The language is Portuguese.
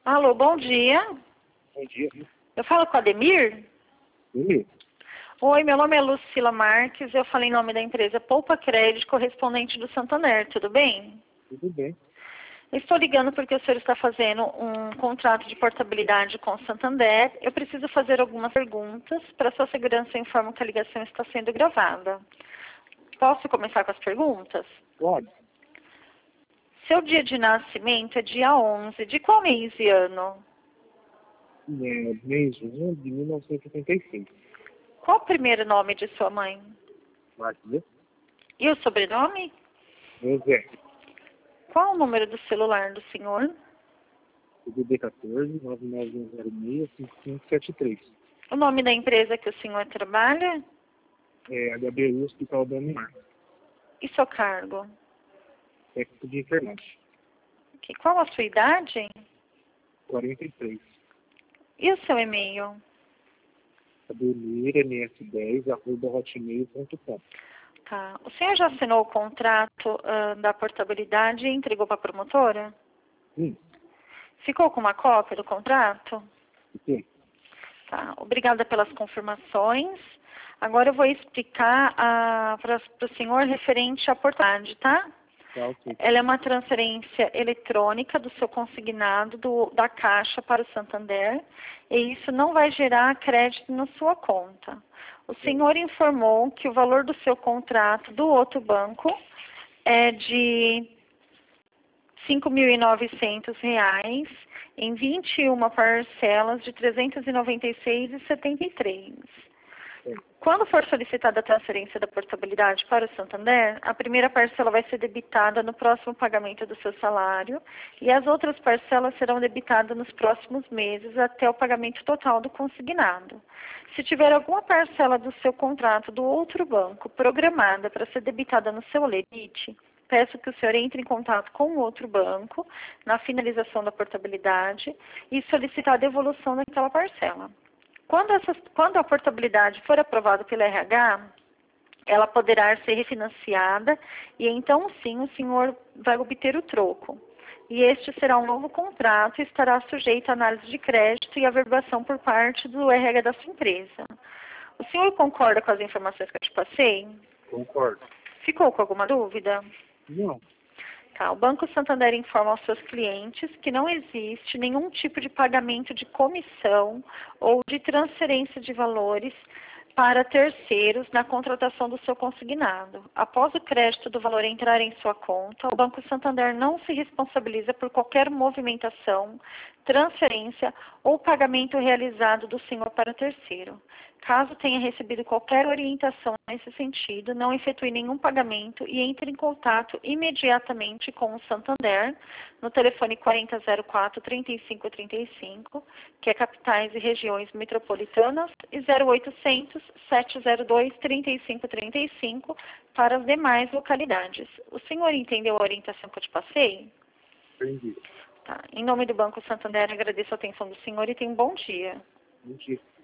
Alô, bom dia. Bom dia. Eu falo com a Ademir? Sim. Oi, meu nome é Lucila Marques, eu falo em nome da empresa Poupa Crédito, correspondente do Santander, tudo bem? Tudo bem. Estou ligando porque o senhor está fazendo um contrato de portabilidade com o Santander. Eu preciso fazer algumas perguntas. Para sua segurança, eu informo que a ligação está sendo gravada. Posso começar com as perguntas? Pode. Seu dia de nascimento é dia 11. De qual mês e ano? Mês 1 de 1985. Qual o primeiro nome de sua mãe? Maria. E o sobrenome? José. Qual o número do celular do senhor? CDB 14 9906 5573. O nome da empresa que o senhor trabalha? HBU Hospital do Animar. E seu cargo? Técnico de enfermagem. Qual a sua idade? 43. E o seu e-mail? ademirms10@hotmail.com. Tá. O senhor já assinou o contrato da portabilidade e entregou para a promotora? Sim. Ficou com uma cópia do contrato? Sim. Tá. Obrigada pelas confirmações. Agora eu vou explicar para o senhor referente à portabilidade, tá? Tá, ok. Ela é uma transferência eletrônica do seu consignado da Caixa para o Santander e isso não vai gerar crédito na sua conta. O senhor informou que o valor do seu contrato do outro banco é de R$ 5.900 em 21 parcelas de R$ 396,73. Quando for solicitada a transferência da portabilidade para o Santander, a primeira parcela vai ser debitada no próximo pagamento do seu salário e as outras parcelas serão debitadas nos próximos meses até o pagamento total do consignado. Se tiver alguma parcela do seu contrato do outro banco programada para ser debitada no seu limite, peço que o senhor entre em contato com o outro banco na finalização da portabilidade e solicitar a devolução daquela parcela. Quando a portabilidade for aprovada pela RH, ela poderá ser refinanciada e então sim o senhor vai obter o troco. E este será um novo contrato e estará sujeito à análise de crédito e averbação por parte do RH da sua empresa. O senhor concorda com as informações que eu te passei? Concordo. Ficou com alguma dúvida? Não. Tá, o Banco Santander informa aos seus clientes que não existe nenhum tipo de pagamento de comissão ou de transferência de valores para terceiros na contratação do seu consignado. Após o crédito do valor entrar em sua conta, o Banco Santander não se responsabiliza por qualquer movimentação, transferência ou pagamento realizado do senhor para terceiro. Caso tenha recebido qualquer orientação nesse sentido, não efetue nenhum pagamento e entre em contato imediatamente com o Santander no telefone 4004-3535, que é capitais e regiões metropolitanas, e 0800-702-3535 para as demais localidades. O senhor entendeu a orientação que eu te passei? Entendi. Tá. Em nome do Banco Santander, agradeço a atenção do senhor e tenha um bom dia. Mentira.